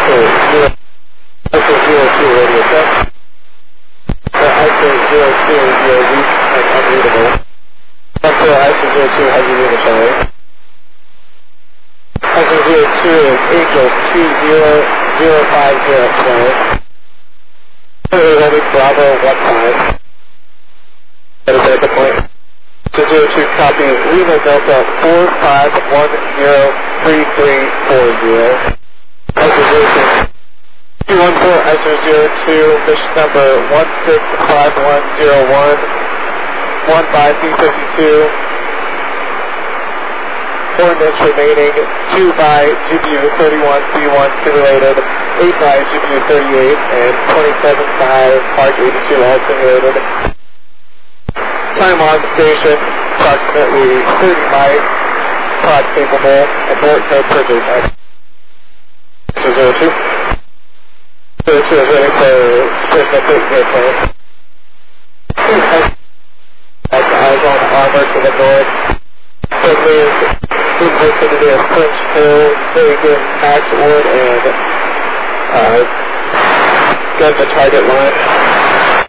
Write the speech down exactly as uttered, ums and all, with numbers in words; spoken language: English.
zero, I S O zero two radio check. The I S O zero two, you're weak and unreadable. Contour I S O zero two, heavy unitary. I S O zero two is Angel two zero zero five zero twelve. Ready, Bravo one five. That is at the point. zero two copy, Lima Delta four five one zero three three four zero. I S O zero two. two one four I S O zero two, mission number one six five one zero one, one five B fifty-two. Four minutes remaining, two by G P U thirty-one C one simulated, eight by G P U thirty-eight, and twenty-seven by Park eighty-two all simulated. Time on station, approximately thirty miles, pod capable, abort no privilege. zero two. zero two is ready for personal take airplane. Eyes on armor to the north. Certainly is good vicinity of French Hill, very good Max Wood, and uh, got the target line.